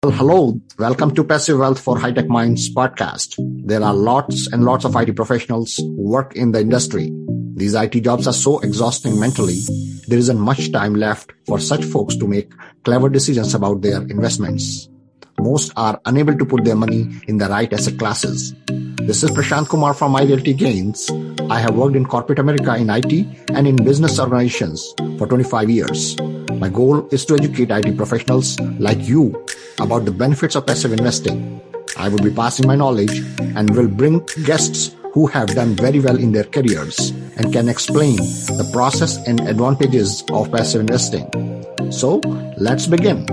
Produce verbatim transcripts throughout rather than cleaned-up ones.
Well, hello. Welcome to Passive Wealth for High-Tech Minds podcast. There are lots and lots of I T professionals who work in the industry. These I T jobs are so exhausting mentally, there isn't much time left for such folks to make clever decisions about their investments. Most are unable to put their money in the right asset classes. This is Prashant Kumar from iRealty Gains. I have worked in corporate America in I T and in business organizations for twenty-five years. My goal is to educate I T professionals like you about the benefits of passive investing. I will be passing my knowledge and will bring guests who have done very well in their careers and can explain the process and advantages of passive investing. So, let's begin.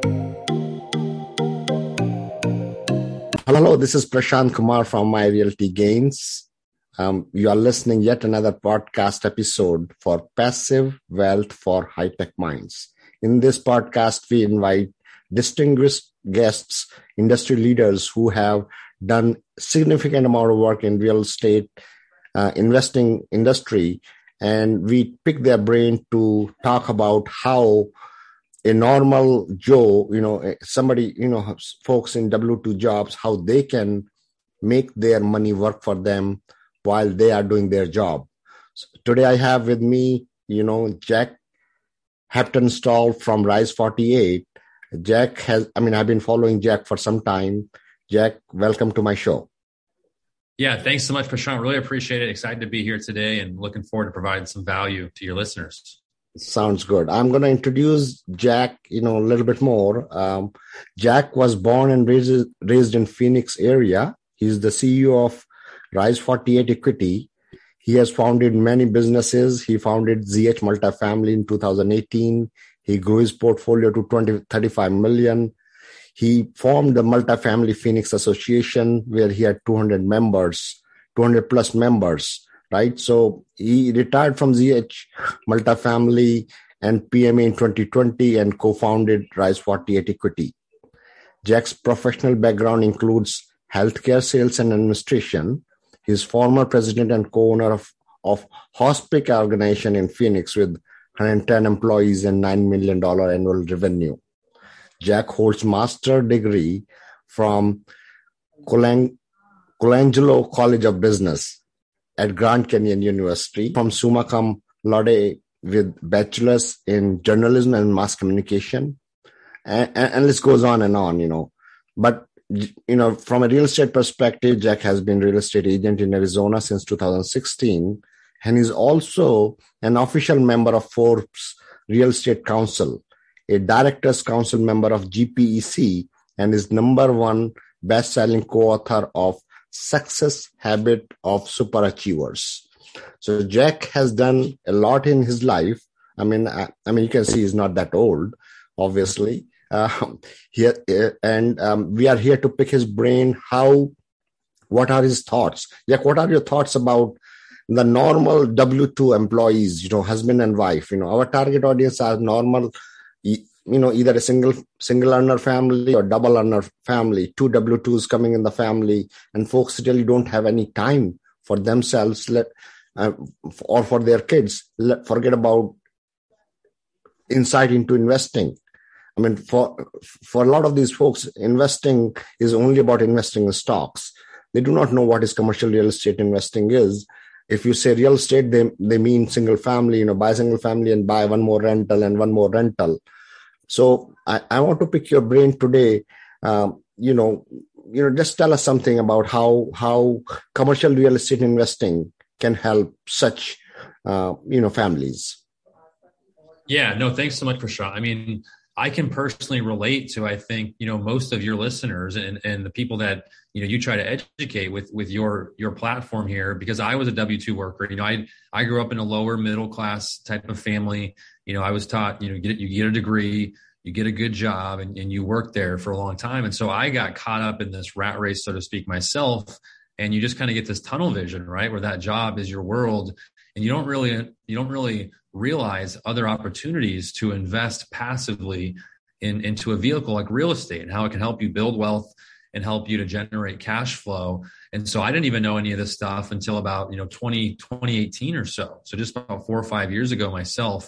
Hello, this is Prashant Kumar from iRealty Gains. Um, you are listening yet another podcast episode for Passive Wealth for High-Tech Minds. In this podcast, we invite distinguished guests, industry leaders who have done significant amount of work in real estate uh, investing industry, and we pick their brain to talk about how a normal Joe, you know, somebody, you know, folks in W two jobs, how they can make their money work for them while they are doing their job. So today I have with me, you know, Jack Heptonstall from Rise forty-eight. Jack has, I mean, I've been following Jack for some time. Jack, welcome to my show. Yeah, thanks so much, Prashant. Really appreciate it. Excited to be here today and looking forward to providing some value to your listeners. Sounds good. I'm going to introduce Jack, you know, a little bit more. Um, Jack was born and raised, raised in Phoenix area. He's the C E O of Rise forty-eight Equity. He has founded many businesses. He founded Z H Multifamily in two thousand eighteen. He grew his portfolio to twenty, thirty-five million. He formed the Multifamily Phoenix Association where he had two hundred members, two hundred plus members, right? So he retired from Z H Multifamily and P M A in twenty twenty and co-founded Rise forty-eight Equity. Jack's professional background includes healthcare sales and administration. He's former president and co-owner of, of Hospica organization in Phoenix with one hundred ten employees and nine million dollars annual revenue. Jack holds master degree from Colang- Colangelo College of Business at Grand Canyon University, from summa cum laude with bachelor's in journalism and mass communication. And, and, and this goes on and on, you know. But, you know, from a real estate perspective, Jack has been real estate agent in Arizona since two thousand sixteen. And he's also an official member of Forbes Real Estate Council, a Directors Council member of G P E C, and is number one best-selling co-author of Success Habit of Superachievers. So Jack has done a lot in his life. I mean, I, I mean, you can see he's not that old, obviously. Uh, here and um, we are here to pick his brain. How, what are his thoughts? Jack, what are your thoughts about the normal W two employees, you know, husband and wife? You know, our target audience are normal, you know, either a single single earner family or double earner family, two W twos coming in the family, and folks really don't have any time for themselves let, uh, or for their kids. Let, forget about insight into investing. I mean, for for a lot of these folks, investing is only about investing in stocks. They do not know what is commercial real estate investing is. If you say real estate, they, they mean single family, you know, buy single family and buy one more rental and one more rental. So I, I want to pick your brain today. Um, you know, you know, just tell us something about how how commercial real estate investing can help such, uh, you know, families. Yeah, no, thanks so much, Prashant. I mean, I can personally relate to, I think, you know, most of your listeners and, and the people that, you know, you try to educate with, with your, your platform here, because I was a W two worker. You know, I, I grew up in a lower middle class type of family. You know, I was taught, you know, you get, you get a degree, you get a good job, and, and you work there for a long time. And so I got caught up in this rat race, so to speak, myself. And you just kind of get this tunnel vision, right? Where that job is your world. And you don't really, you don't really realize other opportunities to invest passively in, into a vehicle like real estate and how it can help you build wealth and help you to generate cash flow. And so I didn't even know any of this stuff until about, you know, twenty, twenty eighteen or so. So just about four or five years ago myself.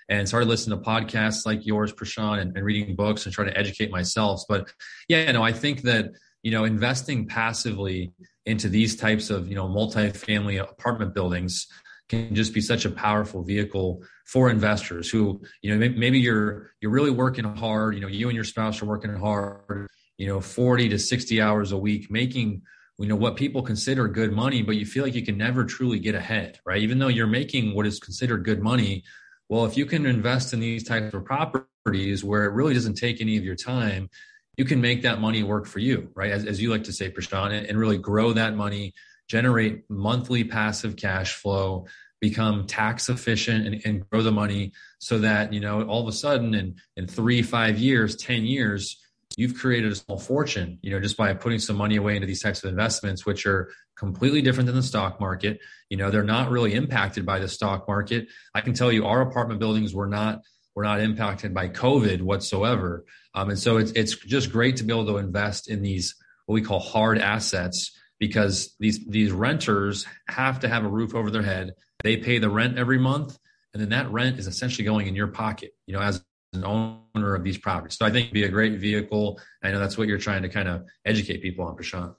and started listening to podcasts like yours, Prashant, and, and reading books and trying to educate myself. But yeah, no, I think that, you know, investing passively into these types of, you know, multifamily apartment buildings can just be such a powerful vehicle for investors who, you know, maybe you're, you're really working hard, you know, you and your spouse are working hard, you know, forty to sixty hours a week, making, you know, what people consider good money, but you feel like you can never truly get ahead, right? Even though you're making what is considered good money. Well, if you can invest in these types of properties where it really doesn't take any of your time, you can make that money work for you, right? As, as you like to say, Prashant, and, and really grow that money, generate monthly passive cash flow, become tax efficient, and, and grow the money so that, you know, all of a sudden in, in three, five years, ten years, you've created a small fortune, you know, just by putting some money away into these types of investments, which are completely different than the stock market. You know, they're not really impacted by the stock market. I can tell you our apartment buildings were not, were not impacted by COVID whatsoever. Um, and so it's, it's just great to be able to invest in these, what we call hard assets, because these, these renters have to have a roof over their head. They pay the rent every month, and then that rent is essentially going in your pocket, you know, as an owner of these properties. So I think it'd be a great vehicle. I know that's what you're trying to kind of educate people on, Prashant.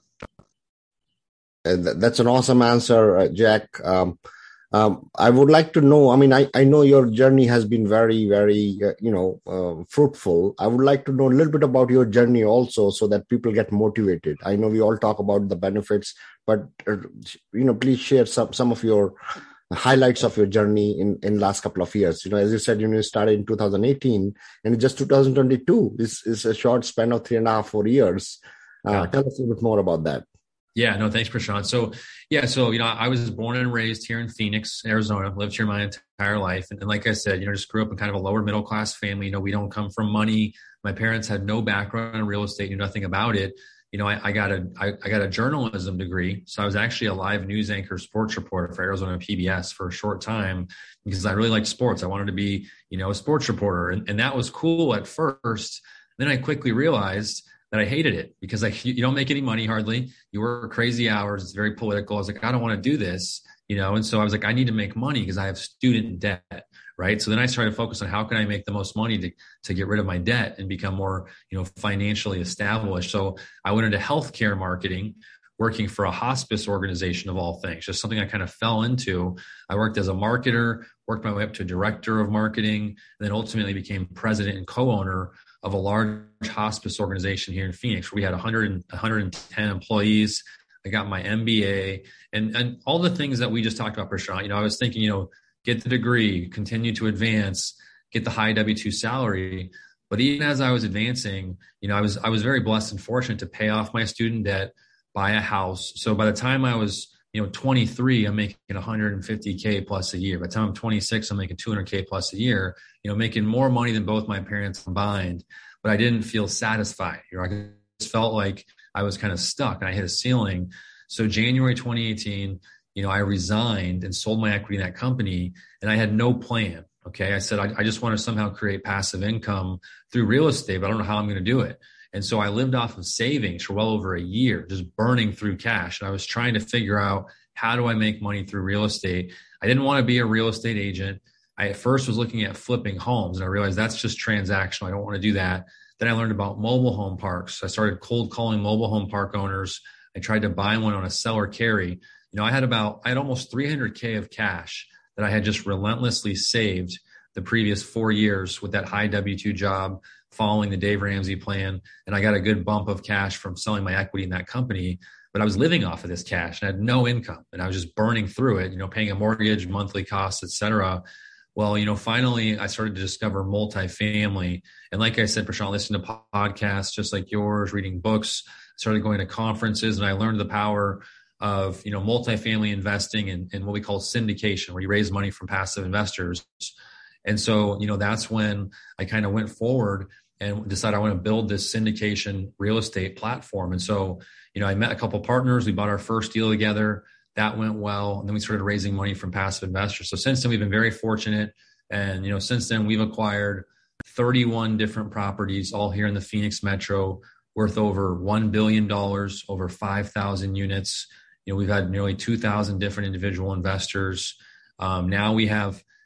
That's an awesome answer, uh, Jack. Um, um, I would like to know, I mean, I, I know your journey has been very, very, uh, you know, uh, fruitful. I would like to know a little bit about your journey also so that people get motivated. I know we all talk about the benefits, but, uh, you know, please share some, some of your highlights of your journey in, in last couple of years. You know, as you said, you know, you started in two thousand eighteen and just two thousand twenty-two is, is a short span of three and a half, four years. Uh, yeah. Tell us a little bit more about that. Yeah, no, thanks, Prashant. So, yeah, so, you know, I was born and raised here in Phoenix, Arizona, lived here my entire life. And, and like I said, you know, just grew up in kind of a lower middle class family. You know, we don't come from money. My parents had no background in real estate, knew nothing about it. You know, I, I got a I, I got a journalism degree. So I was actually a live news anchor, sports reporter for Arizona P B S for a short time because I really liked sports. I wanted to be, you know, a sports reporter. And, and that was cool at first. Then I quickly realized that I hated it because I, you don't make any money hardly. You work crazy hours. It's very political. I was like, I don't want to do this, you know? And so I was like, I need to make money because I have student debt, right? So then I started to focus on how can I make the most money to, to get rid of my debt and become more, you know, financially established. So I went into healthcare marketing, working for a hospice organization of all things, just something I kind of fell into. I worked as a marketer, worked my way up to director of marketing, and then ultimately became president and co-owner of a large hospice organization here in Phoenix. We had one hundred, one hundred ten employees. I got my M B A and, and all the things that we just talked about, Prashant. You know, I was thinking, you know, get the degree, continue to advance, get the high W two salary. But even as I was advancing, you know, I was, I was very blessed and fortunate to pay off my student debt, buy a house. So by the time I was, you know, twenty-three, I'm making one hundred fifty K plus a year. By the time I'm twenty-six, I'm making two hundred K plus a year, you know, making more money than both my parents combined, but I didn't feel satisfied. You know, I just felt like I was kind of stuck and I hit a ceiling. So January twenty eighteen, you know, I resigned and sold my equity in that company and I had no plan. Okay. I said, I, I just want to somehow create passive income through real estate, but I don't know how I'm going to do it. And so I lived off of savings for well over a year, just burning through cash. And I was trying to figure out, how do I make money through real estate? I didn't want to be a real estate agent. I at first was looking at flipping homes and I realized that's just transactional. I don't want to do that. Then I learned about mobile home parks. I started cold calling mobile home park owners. I tried to buy one on a seller carry. You know, I had about, I had almost three hundred K of cash that I had just relentlessly saved the previous four years with that high W two job, following the Dave Ramsey plan. And I got a good bump of cash from selling my equity in that company, but I was living off of this cash and I had no income and I was just burning through it, you know, paying a mortgage, monthly costs, et cetera. Well, you know, finally I started to discover multifamily. And like I said, Prashant, listening to podcasts just like yours, reading books, started going to conferences, and I learned the power of, you know, multifamily investing and, and what we call syndication, where you raise money from passive investors. And so, you know, that's when I kind of went forward and decided I want to build this syndication real estate platform. And so, you know, I met a couple partners. We bought our first deal together. That went well. And then we started raising money from passive investors. So since then, we've been very fortunate. And, you know, since then, we've acquired thirty-one different properties, all here in the Phoenix metro, worth over one billion dollars, over five thousand units. You know, we've had nearly two thousand different individual investors. Um, now we have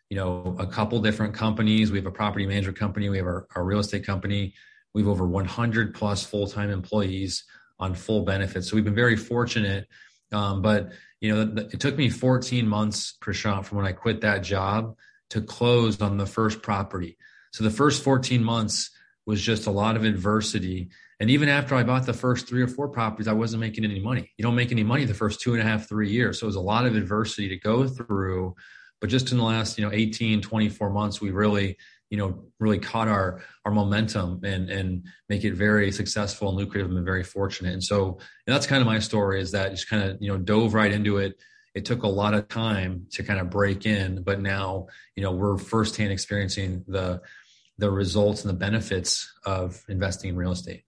you know, a couple different companies. We have a property management company. We have our, our real estate company. We have over one hundred plus full-time employees on full benefits. So we've been very fortunate. Um, but, you know, it took me fourteen months, Prashant, from when I quit that job to close on the first property. So the first fourteen months was just a lot of adversity. And even after I bought the first three or four properties, I wasn't making any money. You don't make any money the first two and a half, three years. So it was a lot of adversity to go through. But just in the last, you know, eighteen, twenty-four months, we really, you know, really caught our, our momentum and, and make it very successful and lucrative and very fortunate. And so and that's kind of my story, is that just kind of, you know, dove right into it. It took a lot of time to kind of break in, but now, you know, we're firsthand experiencing the, the results and the benefits of investing in real estate.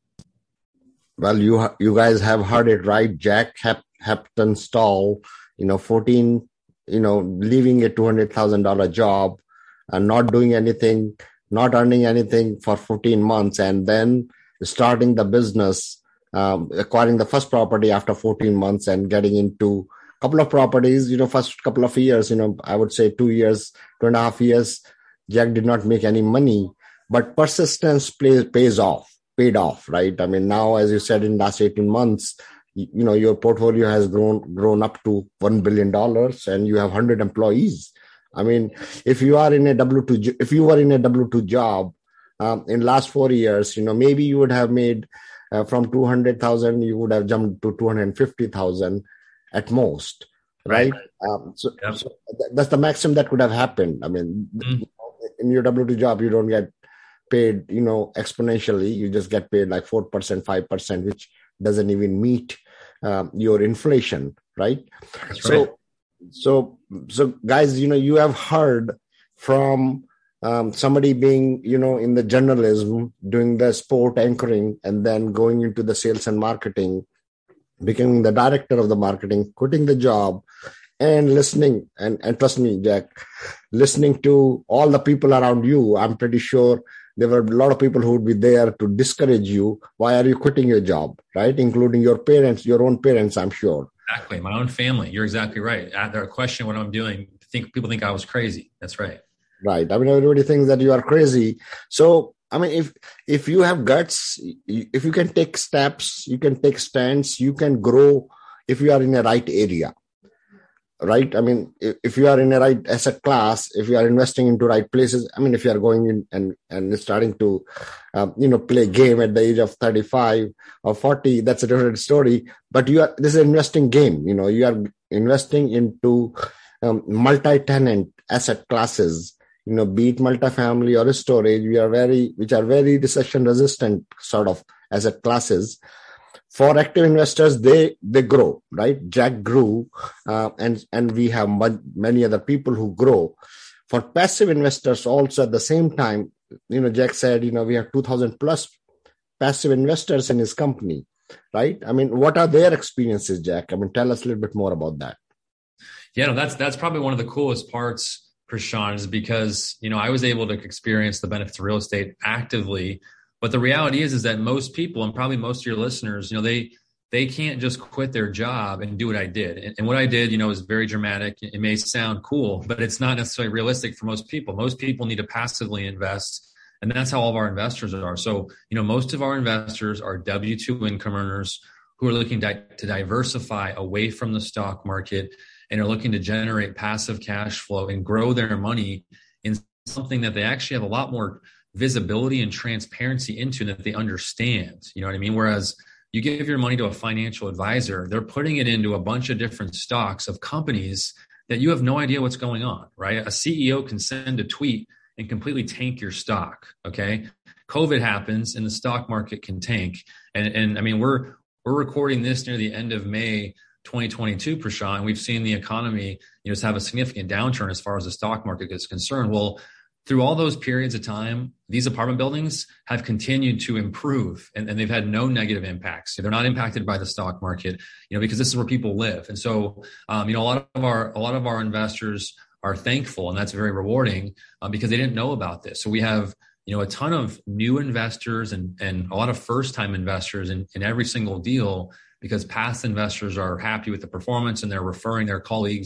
Well, you, you guys have heard it right. Jack Hep, Heptonstall, you know, fourteen, you know, leaving a two hundred thousand dollars job and not doing anything, not earning anything for fourteen months, and then starting the business, um, acquiring the first property after fourteen months and getting into a couple of properties, you know, first couple of years, you know, I would say two years, two and a half years, Jack did not make any money, but persistence plays, pays off, paid off, right? I mean, now, as you said, in the last eighteen months, you know, your portfolio has grown grown up to one billion dollars and you have one hundred employees. I mean, if you are in a W two, if you were in a W two job um, in last four years, you know, maybe you would have made uh, from two hundred thousand, you would have jumped to two hundred fifty thousand at most, right? right. Um, so, yep. so that's the maximum that could have happened. I mean, mm-hmm. in your W two job, you don't get paid, you know, exponentially. You just get paid like four percent, five percent, which doesn't even meet um, your inflation, right? That's so, right. So, so guys, you know, you have heard from um, somebody being, you know, in the journalism, doing the sport anchoring, and then going into the sales and marketing, becoming the director of the marketing, quitting the job, and listening. And, and trust me, Jack, listening to all the people around you, I'm pretty sure there were a lot of people who would be there to discourage you. Why are you quitting your job, right? Including your parents, your own parents, I'm sure. Exactly. My own family. You're exactly right. After a question what I'm doing, think people think I was crazy. That's right. Right. I mean, everybody thinks that you are crazy. So, I mean, if if you have guts, if you can take steps, you can take stands, you can grow if you are in a right area. Right. I mean, if, if you are in a right asset class, if you are investing into right places, I mean, if you are going in and, and starting to, um, you know, play game at the age of thirty-five or forty, that's a different story. But you are, this is an investing game. You know, you are investing into um, multi-tenant asset classes, you know, be it multifamily or storage, we are very, which are very recession resistant sort of asset classes. For active investors, they they grow, right? Jack grew, uh, and and we have m- many other people who grow. For passive investors, also at the same time, you know, Jack said, you know, we have two thousand plus passive investors in his company, right? I mean, what are their experiences, Jack? I mean, tell us a little bit more about that. Yeah, no, that's that's probably one of the coolest parts, Prashant, is because, you know, I was able to experience the benefits of real estate actively. But the reality is, is that most people, and probably most of your listeners, you know, they they can't just quit their job and do what I did. And, and what I did, you know, is very dramatic. It may sound cool, but it's not necessarily realistic for most people. Most people need to passively invest. And that's how all of our investors are. So, you know, most of our investors are W two income earners who are looking to, to diversify away from the stock market and are looking to generate passive cash flow and grow their money in something that they actually have a lot more visibility and transparency into, that they understand. You know what I mean? Whereas you give your money to a financial advisor, they're putting it into a bunch of different stocks of companies that you have no idea what's going on, right? A C E O can send a tweet and completely tank your stock. Okay. COVID happens and the stock market can tank. And, and I mean, we're, we're recording this near the end of May, twenty twenty-two, Prashant, and we've seen the economy, you know, have a significant downturn as far as the stock market is concerned. Well, through all those periods of time, these apartment buildings have continued to improve, and, and they've had no negative impacts. So they're not impacted by the stock market, you know, because this is where people live. And so, um, you know, a lot of our a lot of our investors are thankful, and that's very rewarding um, because they didn't know about this. So we have, you know, a ton of new investors and and a lot of first-time investors in, in every single deal, because past investors are happy with the performance and they're referring their colleagues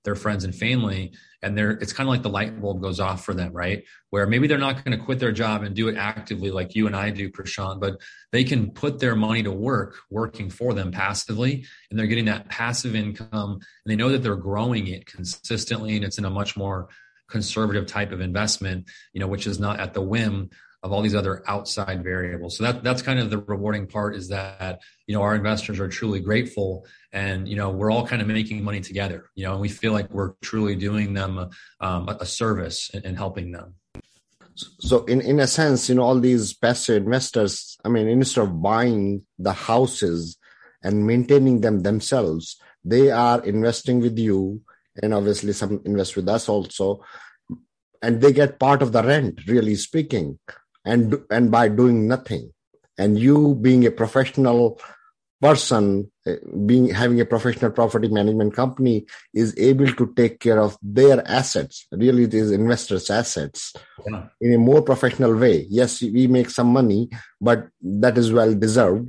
their friends and family. And they're, it's kind of like the light bulb goes off for them, right? Where maybe they're not going to quit their job and do it actively like you and I do, Prashant, but they can put their money to work, working for them passively, and they're getting that passive income, and they know that they're growing it consistently, and it's in a much more conservative type of investment, you know, which is not at the whim of all these other outside variables. So that that's kind of the rewarding part, is that, you know, our investors are truly grateful, and, you know, we're all kind of making money together, you know, and we feel like we're truly doing them um, a service and helping them. So in, in a sense, you know, all these passive investors, I mean, instead of buying the houses and maintaining them themselves, they are investing with you, and obviously some invest with us also, and they get part of the rent, really speaking. And and by doing nothing, and you being a professional person, being having a professional property management company, is able to take care of their assets. Really, it is investors' assets yeah. in a more professional way. Yes, we make some money, but that is well deserved.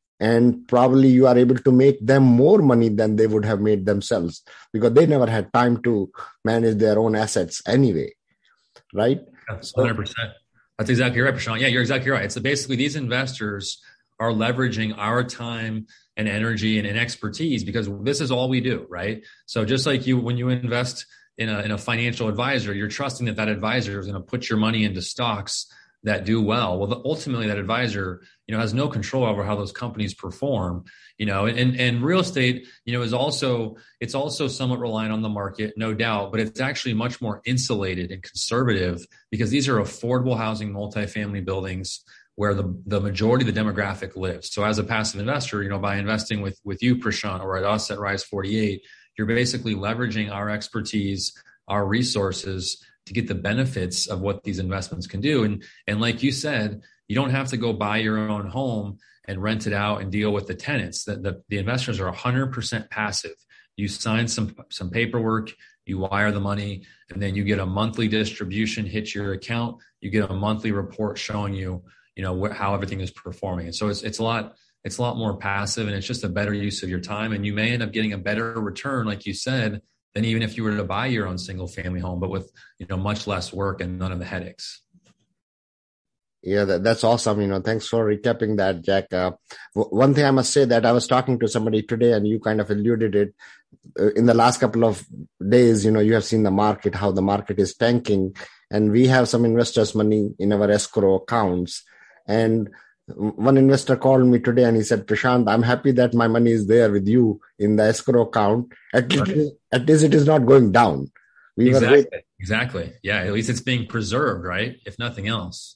And probably you are able to make them more money than they would have made themselves, because they never had time to manage their own assets anyway, right? That's one hundred percent. That's exactly right, Prashant. Yeah, you're exactly right. It's basically these investors are leveraging our time and energy and, and expertise, because this is all we do, right? So just like you, when you invest in a, in a financial advisor, you're trusting that that advisor is going to put your money into stocks that do well. Well, the, ultimately that advisor, you know, has no control over how those companies perform, you know, and, and real estate, you know, is also, it's also somewhat reliant on the market, no doubt, but it's actually much more insulated and conservative, because these are affordable housing, multifamily buildings where the, the majority of the demographic lives. So as a passive investor, you know, by investing with, with you, Prashant, or at us at Rise forty-eight, you're basically leveraging our expertise, our resources, to get the benefits of what these investments can do. And, and like you said, you don't have to go buy your own home and rent it out and deal with the tenants. The, the, the investors are one hundred percent passive. You sign some, some paperwork, you wire the money, and then you get a monthly distribution hit your account. You get a monthly report showing you, you know, wh- how everything is performing. And so it's, it's a lot, it's a lot more passive, and it's just a better use of your time. And you may end up getting a better return, like you said, than even if you were to buy your own single family home, but with, you know, much less work and none of the headaches. Yeah, that, that's awesome. You know, thanks for recapping that, Jack. Uh, w- one thing I must say, that I was talking to somebody today, and you kind of alluded it uh, in the last couple of days. You know, you have seen the market, how the market is tanking, and we have some investors' money in our escrow accounts. And one investor called me today and he said, Prashant, I'm happy that my money is there with you in the escrow account. At least, right. at least it is not going down. We exactly. Were exactly. Yeah. At least it's being preserved, right? If nothing else.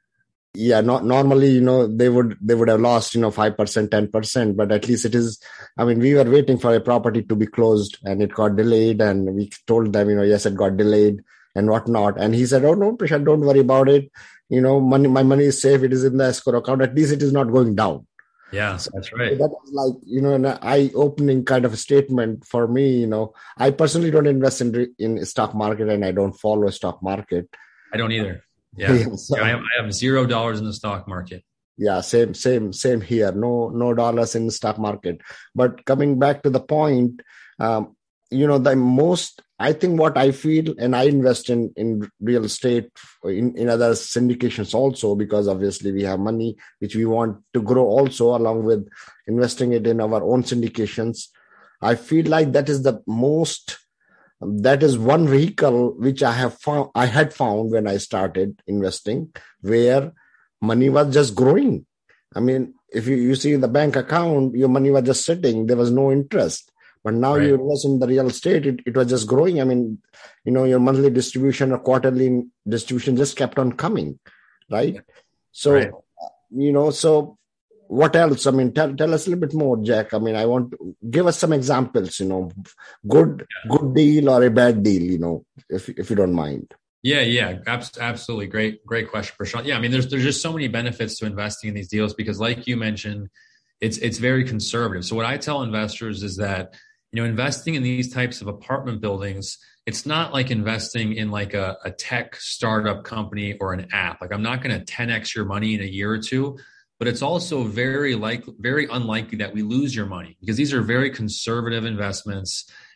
Yeah. Not normally, you know, they would, they would have lost, you know, five percent, ten percent, but at least it is, I mean, we were waiting for a property to be closed and it got delayed, and we told them, you know, yes, it got delayed and whatnot. And he said, oh no, Prashant, don't worry about it. You know, money, my money is safe. It is in the escrow account. At least it is not going down. Yeah, so that's right. That was like, you know, an eye-opening kind of a statement for me. You know, I personally don't invest in in stock market, and I don't follow stock market. I don't either. Yeah, yeah so, I, have, I have zero dollars in the stock market. Yeah, same, same, same here. No, no dollars in the stock market. But coming back to the point, um, you know, the most, I think what I feel, and I invest in, in real estate, in, in other syndications also, because obviously we have money which we want to grow also, along with investing it in our own syndications. I feel like that is the most, that is one vehicle which I have found, I had found when I started investing, where money was just growing. I mean, if you, you see in the bank account, your money was just sitting, there was no interest. But now right. you invest in the real estate, it, it was just growing. I mean, you know, your monthly distribution or quarterly distribution just kept on coming, right? So, right. you know, so what else? I mean, tell, tell us a little bit more, Jack. I mean, I want to give us some examples, you know, good, yeah. good deal or a bad deal, you know, if if you don't mind. Yeah, yeah, absolutely. Great, great question, Prashant. Yeah, I mean, there's there's just so many benefits to investing in these deals, because like you mentioned, it's it's very conservative. So what I tell investors is that, you know, investing in these types of apartment buildings, it's not like investing in like a, a tech startup company or an app. Like, I'm not going to ten X your money in a year or two, but it's also very like very unlikely that we lose your money, because these are very conservative investments.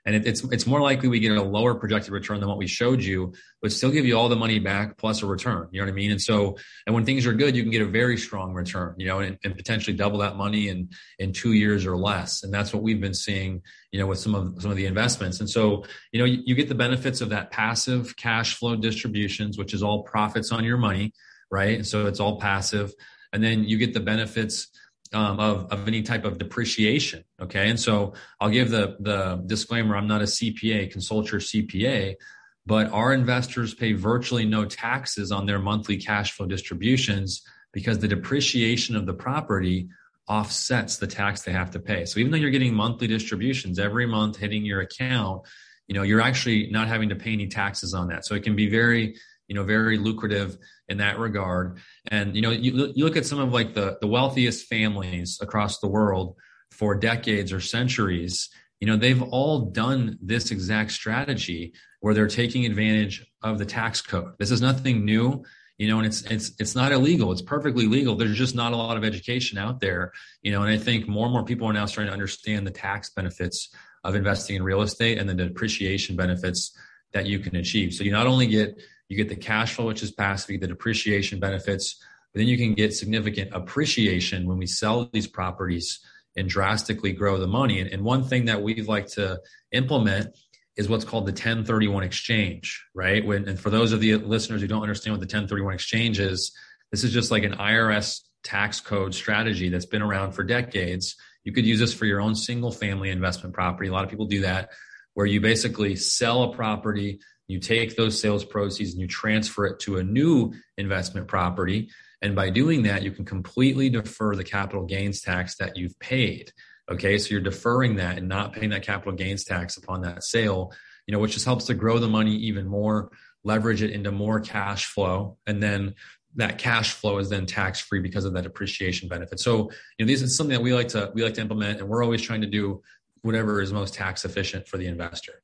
And it, it's it's more likely we get a lower projected return than what we showed you, but still give you all the money back plus a return. You know what I mean? And so, and when things are good, you can get a very strong return, you know, and, and potentially double that money in in two years or less. And that's what we've been seeing, you know, with some of some of the investments. And so, you know, you, you get the benefits of that passive cash flow distributions, which is all profits on your money, right? And so it's all passive. And then you get the benefits Um, of, of any type of depreciation. Okay. And so I'll give the, the disclaimer. I'm not a C P A, consult your C P A, but our investors pay virtually no taxes on their monthly cash flow distributions because the depreciation of the property offsets the tax they have to pay. So even though you're getting monthly distributions every month hitting your account, you know, you're actually not having to pay any taxes on that. So it can be very, you know, very lucrative in that regard. And, you know, you, you look at some of like the, the wealthiest families across the world for decades or centuries, you know, they've all done this exact strategy where they're taking advantage of the tax code. This is nothing new, you know, and it's, it's, it's not illegal. It's perfectly legal. There's just not a lot of education out there, you know, and I think more and more people are now starting to understand the tax benefits of investing in real estate and the depreciation benefits that you can achieve. So you not only get You get the cash flow, which is passive, you get the depreciation benefits, but then you can get significant appreciation when we sell these properties and drastically grow the money. And, and one thing that we'd like to implement is what's called the ten thirty-one exchange, right? When, and for those of the listeners who don't understand what the ten thirty-one exchange is, this is just like an I R S tax code strategy that's been around for decades. You could use this for your own single family investment property. A lot of people do that, where you basically sell a property, you take those sales proceeds and you transfer it to a new investment property. And by doing that, you can completely defer the capital gains tax that you've paid. Okay. So you're deferring that and not paying that capital gains tax upon that sale, you know, which just helps to grow the money even more, leverage it into more cash flow. And then that cash flow is then tax free because of that appreciation benefit. So, you know, this is something that we like to, we like to implement, and we're always trying to do whatever is most tax efficient for the investor.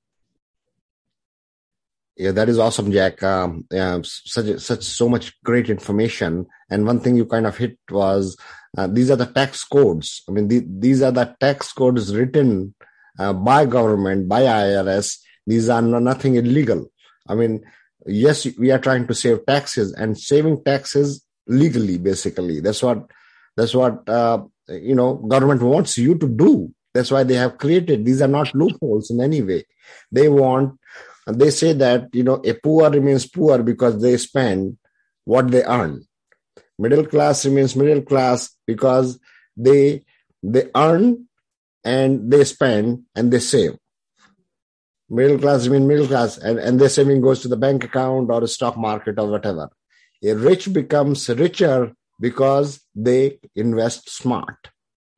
Yeah, that is awesome, Jack. Um, yeah, such such so much great information. And one thing you kind of hit was uh, these are the tax codes. I mean, the, these are the tax codes written uh, by government, by I R S. These are no, nothing illegal. I mean, yes, we are trying to save taxes and saving taxes legally. Basically, that's what that's what uh, you know government wants you to do. That's why they have created. These are not loopholes in any way. They want. And they say that, you know, a poor remains poor because they spend what they earn. Middle class remains middle class because they they earn and they spend and they save. Middle class remains middle class and, and their saving goes to the bank account or the stock market or whatever. A rich becomes richer because they invest smart.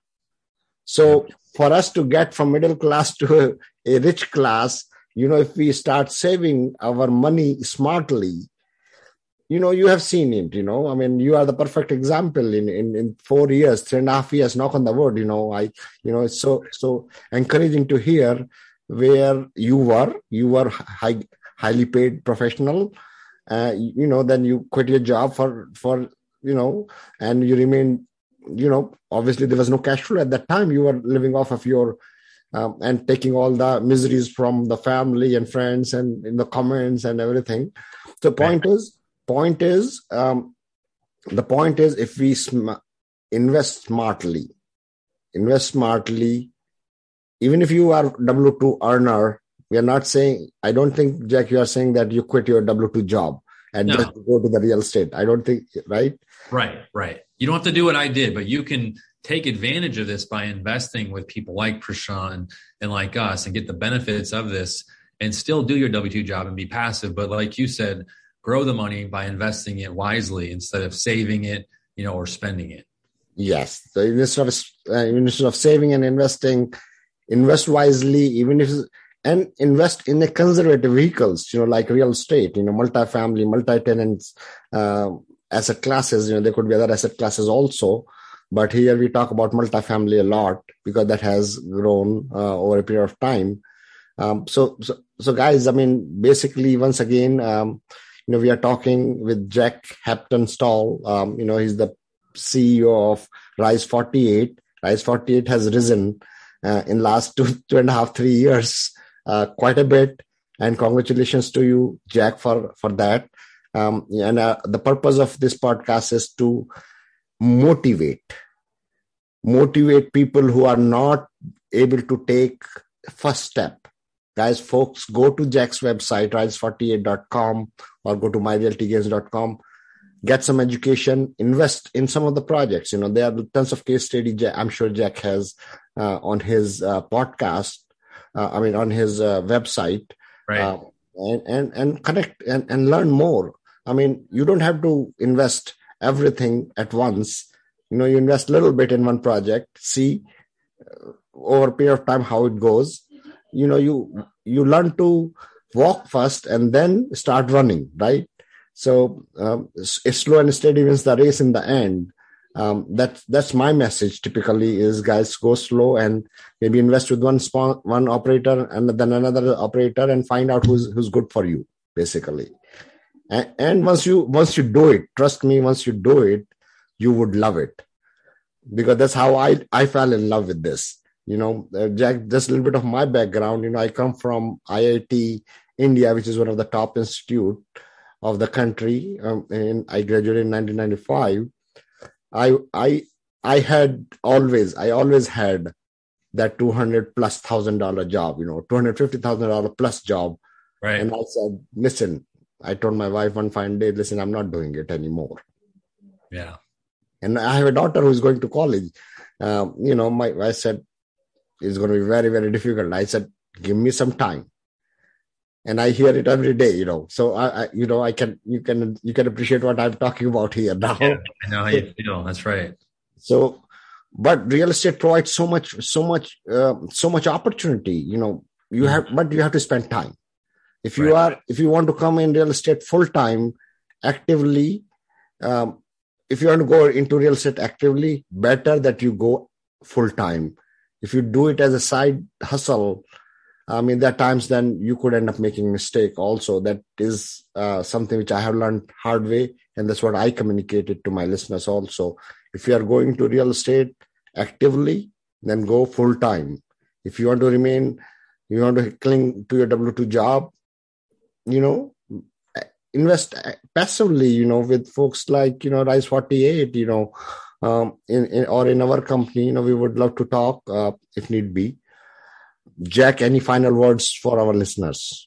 So for us to get from middle class to a, a rich class, you know, if we start saving our money smartly, you know, you have seen it, you know, I mean, you are the perfect example in, in, in four years, three and a half years, knock on the wood, you know, I, you know, it's so, so encouraging to hear where you were, you were high, highly paid professional, uh, you know, then you quit your job for, for, you know, and you remain, you know, obviously there was no cash flow at that time. You were living off of your, um, and taking all the miseries from the family and friends and in the comments and everything. So point right. is, point is, um, the point is if we sm- invest smartly, invest smartly, even if you are W two earner, we are not saying, I don't think, Jack, you are saying that you quit your W two job and no. just go to the real estate. I don't think, right? Right, right. You don't have to do what I did, but you can take advantage of this by investing with people like Prashant and like us and get the benefits of this and still do your W two job and be passive. But like you said, grow the money by investing it wisely instead of saving it, you know, or spending it. Yes. So instead of, uh, instead of saving and investing, invest wisely, even if, and invest in the conservative vehicles, you know, like real estate, you know, multifamily, multi-tenants, uh, asset classes, you know, there could be other asset classes also. But here we talk about multifamily a lot because that has grown uh, over a period of time. Um, so, so, so guys, I mean, basically, once again, um, you know, we are talking with Jack Heptonstall. Um, you know, he's the C E O of Rise forty-eight. Rise forty-eight has risen uh, in last two, two and a half, three years uh, quite a bit. And congratulations to you, Jack, for, for that. Um, and uh, the purpose of this podcast is to motivate, motivate people who are not able to take first step. Guys, folks, go to Jack's website, rise forty-eight dot com, or go to my realty gains dot com. Get some education, invest in some of the projects. You know, there are tons of case studies I'm sure Jack has uh, on his uh, podcast. Uh, I mean, on his uh, website, right? Uh, and, and, and connect and, and learn more. I mean, you don't have to invest everything at once. You know, you invest a little bit in one project, see uh, over a period of time how it goes. You know, you you learn to walk first and then start running, right? So um, slow and steady wins the race in the end. Um, that, that's my message typically is, guys, go slow and maybe invest with one spawn, one operator and then another operator and find out who's who's good for you, basically. And, and once you once you do it, trust me, once you do it, you would love it. Because that's how I, I fell in love with this. You know, uh, Jack, just a little bit of my background. You know, I come from I I T India, which is one of the top institute of the country. Um, and I graduated in nineteen ninety-five. I I I had always I always had that two hundred plus thousand dollar job. You know, two hundred fifty thousand dollar plus job. Right. And I said, listen, I told my wife one fine day, listen, I'm not doing it anymore. Yeah. And I have a daughter who's going to college. Um, you know, my I said, it's going to be very, very difficult. I said, give me some time. And I hear it every day, you know. So I, I you know, I can, you can, you can appreciate what I'm talking about here now. Yeah, I know how you feel. That's right. So, but real estate provides so much, so much, uh, so much opportunity. You know, you have, but you have to spend time. If you right. are, if you want to come in real estate full time, actively, um, if you want to go into real estate actively, better that you go full time. If you do it as a side hustle, I mean, there are times then you could end up making a mistake also. That is uh, something which I have learned hard way. And that's what I communicated to my listeners also. If you are going to real estate actively, then go full time. If you want to remain, you want to cling to your W two job, you know, invest passively, you know, with folks like, you know, Rise forty-eight, you know, um, in, in or in our company, you know, we would love to talk uh, if need be. Jack, any final words for our listeners?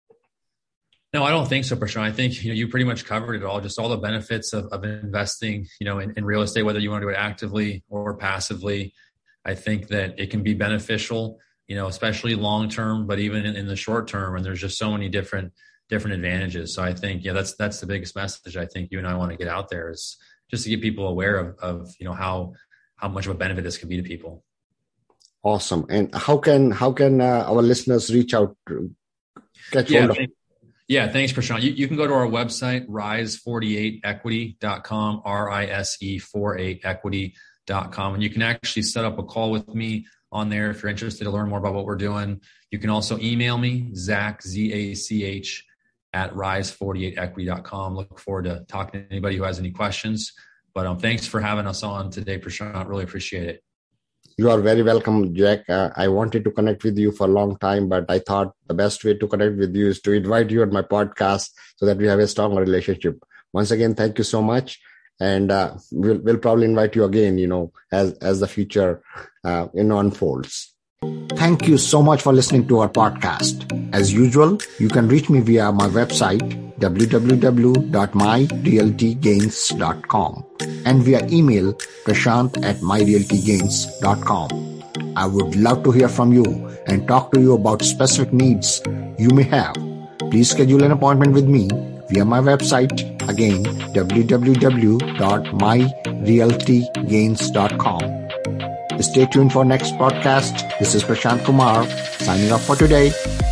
No, I don't think so, Prashant. I think, you know, you pretty much covered it all, just all the benefits of, of investing, you know, in, in real estate, whether you want to do it actively or passively. I think that it can be beneficial, you know, especially long-term, but even in, in the short term. And there's just so many different, different advantages. So I think, yeah, that's, that's the biggest message I think you and I want to get out there, is just to get people aware of, of, you know, how, how much of a benefit this can be to people. Awesome. And how can, how can uh, our listeners reach out to catch yeah, hold of? Thank, yeah. Thanks, Prashant. You, you can go to our website, rise forty-eight equity dot com, R I S E forty-eight equity dot com. And you can actually set up a call with me on there if you're interested to learn more about what we're doing. You can also email me, Zach, Z A C H, at rise forty-eight equity dot com. Look forward to talking to anybody who has any questions. But um, thanks for having us on today, Prashant. Really appreciate it. You are very welcome, Jack. Uh, I wanted to connect with you for a long time, but I thought the best way to connect with you is to invite you on my podcast so that we have a stronger relationship. Once again, thank you so much. And uh, we'll, we'll probably invite you again, you know, as, as the future, uh, you know, unfolds. Thank you so much for listening to our podcast. As usual, you can reach me via my website, w w w dot my realty gains dot com, and via email, prashant at my realty gains dot com. I would love to hear from you and talk to you about specific needs you may have. Please schedule an appointment with me via my website, again, w w w dot my realty gains dot com. Stay tuned for next podcast. This is Prashant Kumar signing off for today.